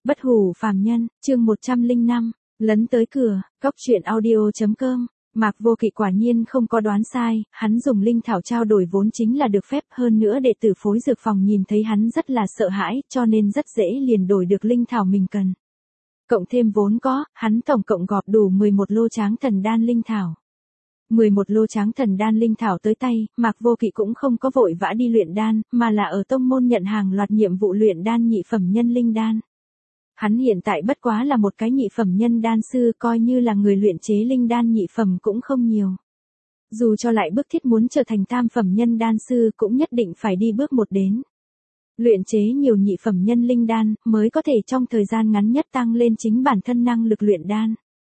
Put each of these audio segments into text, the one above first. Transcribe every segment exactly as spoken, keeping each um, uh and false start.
Bất hủ phàm nhân, chương một trăm lẻ năm, lấn tới cửa, cóc truyện audio.com. Mạc Vô Kỵ quả nhiên không có đoán sai, hắn dùng linh thảo trao đổi vốn chính là được phép, hơn nữa đệ tử phối dược phòng nhìn thấy hắn rất là sợ hãi, cho nên rất dễ liền đổi được linh thảo mình cần. Cộng thêm vốn có, hắn tổng cộng gọp đủ mười một lô tráng thần đan linh thảo. mười một lô tráng thần đan linh thảo tới tay, Mạc Vô Kỵ cũng không có vội vã đi luyện đan, mà là ở tông môn nhận hàng loạt nhiệm vụ luyện đan nhị phẩm nhân linh đan. Hắn hiện tại bất quá là một cái nhị phẩm nhân đan sư, coi như là người luyện chế linh đan nhị phẩm cũng không nhiều. Dù cho lại bức thiết muốn trở thành tam phẩm nhân đan sư cũng nhất định phải đi bước một đến. Luyện chế nhiều nhị phẩm nhân linh đan mới có thể trong thời gian ngắn nhất tăng lên chính bản thân năng lực luyện đan.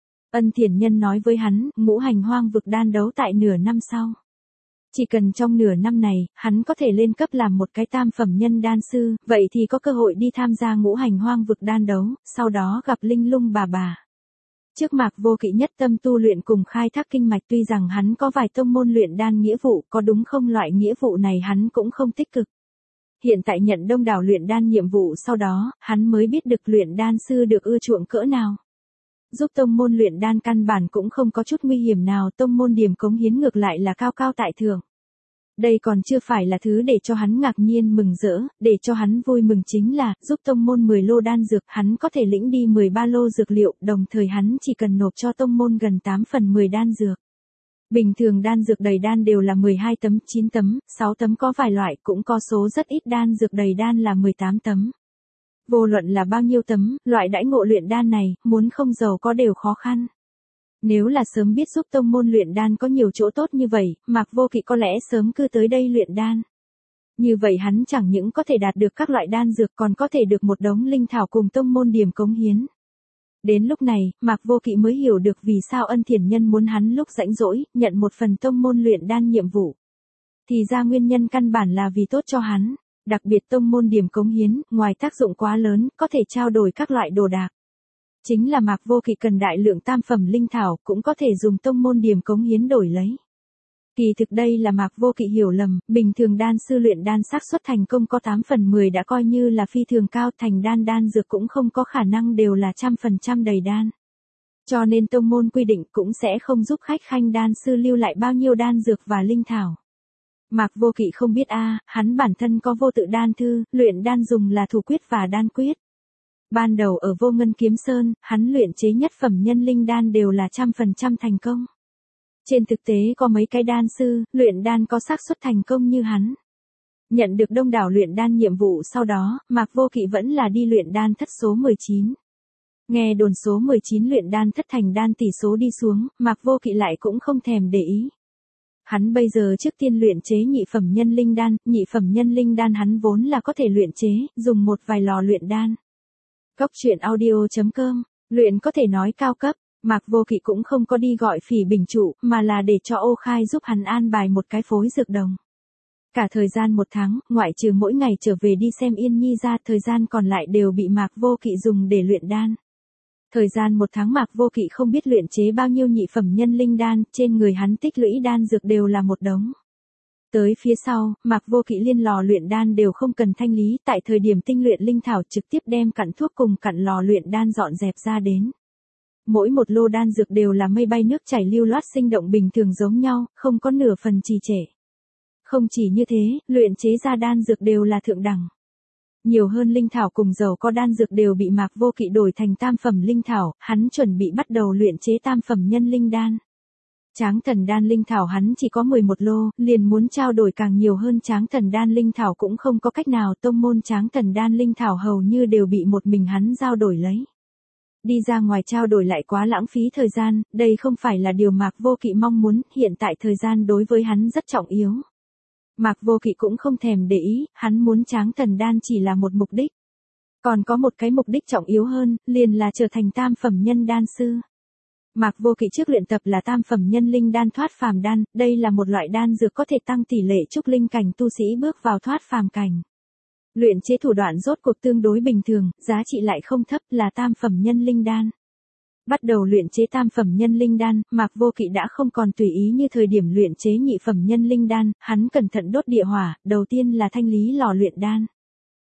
Ân Thiền Nhân nói với hắn, ngũ hành hoang vực đan đấu tại nửa năm sau. Chỉ cần trong nửa năm này, hắn có thể lên cấp làm một cái tam phẩm nhân đan sư, vậy thì có cơ hội đi tham gia ngũ hành hoang vực đan đấu, sau đó gặp Linh Lung bà bà. Trước Mạc Vô Kỵ nhất tâm tu luyện cùng khai thác kinh mạch, tuy rằng hắn có vài tông môn luyện đan nghĩa vụ, có đúng không loại nghĩa vụ này hắn cũng không tích cực. Hiện tại nhận đông đảo luyện đan nhiệm vụ sau đó, hắn mới biết được luyện đan sư được ưa chuộng cỡ nào. Giúp tông môn luyện đan căn bản cũng không có chút nguy hiểm nào, tông môn điểm cống hiến ngược lại là cao cao tại thượng. Đây còn chưa phải là thứ để cho hắn ngạc nhiên mừng rỡ, để cho hắn vui mừng chính là, giúp tông môn mười lô đan dược, hắn có thể lĩnh đi mười ba lô dược liệu, đồng thời hắn chỉ cần nộp cho tông môn gần tám phần mười đan dược. Bình thường đan dược đầy đan đều là mười hai tấm, chín tấm, sáu tấm có vài loại, cũng có số rất ít đan dược đầy đan là mười tám tấm. Vô luận là bao nhiêu tấm, loại đãi ngộ luyện đan này, muốn không giàu có đều khó khăn. Nếu là sớm biết giúp tông môn luyện đan có nhiều chỗ tốt như vậy, Mạc Vô Kỵ có lẽ sớm cư tới đây luyện đan. Như vậy hắn chẳng những có thể đạt được các loại đan dược, còn có thể được một đống linh thảo cùng tông môn điểm cống hiến. Đến lúc này, Mạc Vô Kỵ mới hiểu được vì sao Ân Thiền Nhân muốn hắn lúc rảnh rỗi, nhận một phần tông môn luyện đan nhiệm vụ. Thì ra nguyên nhân căn bản là vì tốt cho hắn. Đặc biệt tông môn điểm cống hiến, ngoài tác dụng quá lớn, có thể trao đổi các loại đồ đạc. Chính là Mạc Vô Kỵ cần đại lượng tam phẩm linh thảo, cũng có thể dùng tông môn điểm cống hiến đổi lấy. Kỳ thực đây là Mạc Vô Kỵ hiểu lầm, bình thường đan sư luyện đan xác suất thành công có tám phần mười đã coi như là phi thường cao, thành đan đan dược cũng không có khả năng đều là trăm phần trăm đầy đan. Cho nên tông môn quy định cũng sẽ không giúp khách khanh đan sư lưu lại bao nhiêu đan dược và linh thảo. Mạc Vô Kỵ không biết a, à, hắn bản thân có vô tự đan thư, luyện đan dùng là thủ quyết và đan quyết. Ban đầu ở Vô Ngân Kiếm Sơn, hắn luyện chế nhất phẩm nhân linh đan đều là trăm phần trăm thành công. Trên thực tế có mấy cái đan sư, luyện đan có xác suất thành công như hắn. Nhận được đông đảo luyện đan nhiệm vụ sau đó, Mạc Vô Kỵ vẫn là đi luyện đan thất số mười chín. Nghe đồn số mười chín luyện đan thất thành đan tỷ số đi xuống, Mạc Vô Kỵ lại cũng không thèm để ý. Hắn bây giờ trước tiên luyện chế nhị phẩm nhân linh đan, nhị phẩm nhân linh đan hắn vốn là có thể luyện chế, dùng một vài lò luyện đan. Cóc truyện audio.com, luyện có thể nói cao cấp, Mạc Vô Kỵ cũng không có đi gọi Phỉ Bình trụ, mà là để cho Ô Khai giúp hắn an bài một cái phối dược đồng. Cả thời gian một tháng, ngoại trừ mỗi ngày trở về đi xem Yên Nhi ra, thời gian còn lại đều bị Mạc Vô Kỵ dùng để luyện đan. Thời gian một tháng Mạc Vô Kỵ không biết luyện chế bao nhiêu nhị phẩm nhân linh đan, trên người hắn tích lũy đan dược đều là một đống. Tới phía sau, Mạc Vô Kỵ liên lò luyện đan đều không cần thanh lý, tại thời điểm tinh luyện linh thảo trực tiếp đem cặn thuốc cùng cặn lò luyện đan dọn dẹp ra đến. Mỗi một lô đan dược đều là mây bay nước chảy lưu loát sinh động bình thường giống nhau, không có nửa phần trì trệ. Không chỉ như thế, luyện chế ra đan dược đều là thượng đẳng. Nhiều hơn linh thảo cùng dầu có đan dược đều bị Mạc Vô Kỵ đổi thành tam phẩm linh thảo, hắn chuẩn bị bắt đầu luyện chế tam phẩm nhân linh đan. Tráng thần đan linh thảo hắn chỉ có mười một lô, liền muốn trao đổi càng nhiều hơn tráng thần đan linh thảo cũng không có cách nào, tông môn tráng thần đan linh thảo hầu như đều bị một mình hắn giao đổi lấy. Đi ra ngoài trao đổi lại quá lãng phí thời gian, đây không phải là điều Mạc Vô Kỵ mong muốn, hiện tại thời gian đối với hắn rất trọng yếu. Mạc Vô Kỵ cũng không thèm để ý, hắn muốn tráng thần đan chỉ là một mục đích. Còn có một cái mục đích trọng yếu hơn, liền là trở thành tam phẩm nhân đan sư. Mạc Vô Kỵ trước luyện tập là tam phẩm nhân linh đan thoát phàm đan, đây là một loại đan dược có thể tăng tỷ lệ trúc linh cảnh tu sĩ bước vào thoát phàm cảnh. Luyện chế thủ đoạn rốt cuộc tương đối bình thường, giá trị lại không thấp, là tam phẩm nhân linh đan. Bắt đầu luyện chế tam phẩm nhân linh đan, Mạc Vô Kỵ đã không còn tùy ý như thời điểm luyện chế nhị phẩm nhân linh đan, hắn cẩn thận đốt địa hỏa, đầu tiên là thanh lý lò luyện đan.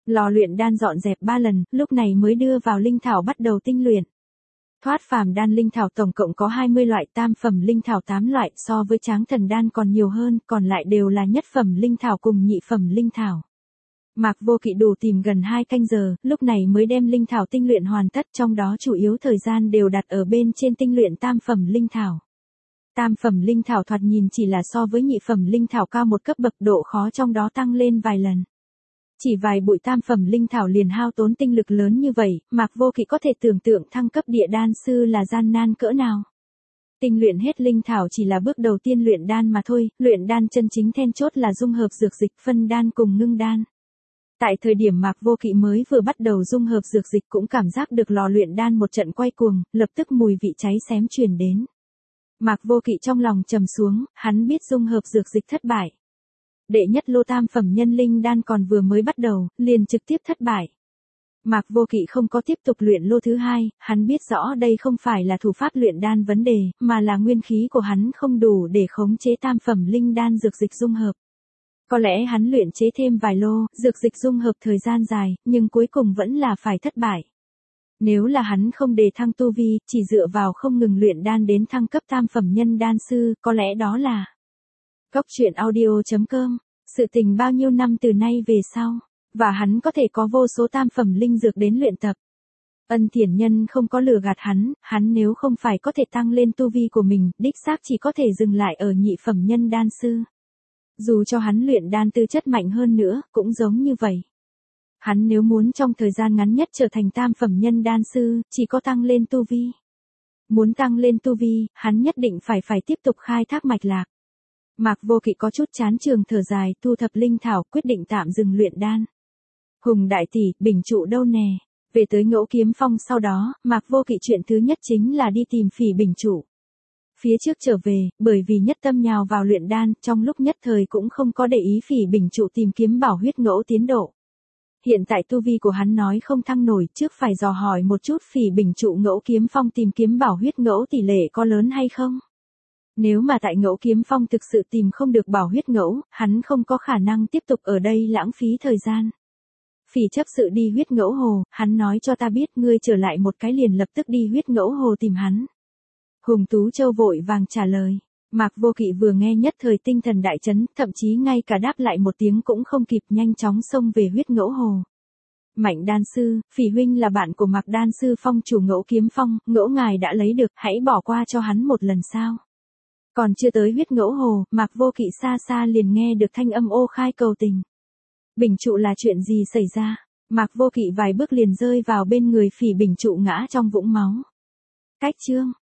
Lò luyện đan dọn dẹp ba lần, lúc này mới đưa vào linh thảo bắt đầu tinh luyện. Thoát phàm đan linh thảo tổng cộng có hai mươi loại, tam phẩm linh thảo tám loại, so với tráng thần đan còn nhiều hơn, còn lại đều là nhất phẩm linh thảo cùng nhị phẩm linh thảo. Mạc Vô Kỵ đủ tìm gần hai canh giờ, lúc này mới đem linh thảo tinh luyện hoàn tất, trong đó chủ yếu thời gian đều đặt ở bên trên tinh luyện tam phẩm linh thảo. Tam phẩm linh thảo thoạt nhìn chỉ là so với nhị phẩm linh thảo cao một cấp bậc, độ khó trong đó tăng lên vài lần. Chỉ vài bụi tam phẩm linh thảo liền hao tốn tinh lực lớn như vậy, Mạc Vô Kỵ có thể tưởng tượng thăng cấp địa đan sư là gian nan cỡ nào. Tinh luyện hết linh thảo chỉ là bước đầu tiên luyện đan mà thôi, luyện đan chân chính then chốt là dung hợp dược dịch, phân đan cùng ngưng đan. Tại thời điểm Mạc Vô Kỵ mới vừa bắt đầu dung hợp dược dịch cũng cảm giác được lò luyện đan một trận quay cuồng, lập tức mùi vị cháy xém truyền đến. Mạc Vô Kỵ trong lòng trầm xuống, hắn biết dung hợp dược dịch thất bại. Đệ nhất lô tam phẩm nhân linh đan còn vừa mới bắt đầu, liền trực tiếp thất bại. Mạc Vô Kỵ không có tiếp tục luyện lô thứ hai, hắn biết rõ đây không phải là thủ pháp luyện đan vấn đề, mà là nguyên khí của hắn không đủ để khống chế tam phẩm linh đan dược dịch dung hợp. Có lẽ hắn luyện chế thêm vài lô, dược dịch dung hợp thời gian dài, nhưng cuối cùng vẫn là phải thất bại. Nếu là hắn không đề thăng tu vi, chỉ dựa vào không ngừng luyện đan đến thăng cấp tam phẩm nhân đan sư, có lẽ đó là Cốc truyện audio chấm com, sự tình bao nhiêu năm từ nay về sau, và hắn có thể có vô số tam phẩm linh dược đến luyện tập. Ân Thiển Nhân không có lừa gạt hắn, hắn nếu không phải có thể tăng lên tu vi của mình, đích xác chỉ có thể dừng lại ở nhị phẩm nhân đan sư. Dù cho hắn luyện đan tư chất mạnh hơn nữa, cũng giống như vậy. Hắn nếu muốn trong thời gian ngắn nhất trở thành tam phẩm nhân đan sư, chỉ có tăng lên tu vi. Muốn tăng lên tu vi, hắn nhất định phải phải tiếp tục khai thác mạch lạc. Mạc Vô Kỵ có chút chán trường thở dài, thu thập linh thảo, quyết định tạm dừng luyện đan. Hùng đại tỷ, Bình Trụ đâu nè? Về tới Ngẫu Kiếm Phong sau đó, Mạc Vô Kỵ chuyện thứ nhất chính là đi tìm Phỉ Bình Trụ. Phía trước trở về, bởi vì nhất tâm nhào vào luyện đan, trong lúc nhất thời cũng không có để ý Phỉ Bình Trụ tìm kiếm bảo huyết ngẫu tiến độ. Hiện tại tu vi của hắn nói không thăng nổi, trước phải dò hỏi một chút Phỉ Bình Trụ Ngẫu Kiếm Phong tìm kiếm bảo huyết ngẫu tỷ lệ có lớn hay không. Nếu mà tại Ngẫu Kiếm Phong thực sự tìm không được bảo huyết ngẫu, hắn không có khả năng tiếp tục ở đây lãng phí thời gian. Phỉ chấp sự đi huyết ngẫu hồ, hắn nói cho ta biết ngươi trở lại một cái liền lập tức đi huyết ngẫu hồ tìm hắn. Hùng Tú Châu vội vàng trả lời. Mạc Vô Kỵ vừa nghe nhất thời tinh thần đại chấn, thậm chí ngay cả đáp lại một tiếng cũng không kịp, nhanh chóng xông về huyết ngẫu hồ. Mạnh đan sư, Phỉ huynh là bạn của Mạc đan sư phong chủ Ngẫu Kiếm Phong, ngẫu ngài đã lấy được, hãy bỏ qua cho hắn một lần sao. Còn chưa tới huyết ngẫu hồ, Mạc Vô Kỵ xa xa liền nghe được thanh âm ô khai cầu tình. Bình Trụ là chuyện gì xảy ra? Mạc Vô Kỵ vài bước liền rơi vào bên người Phỉ Bình Trụ ngã trong vũng máu. Cách chương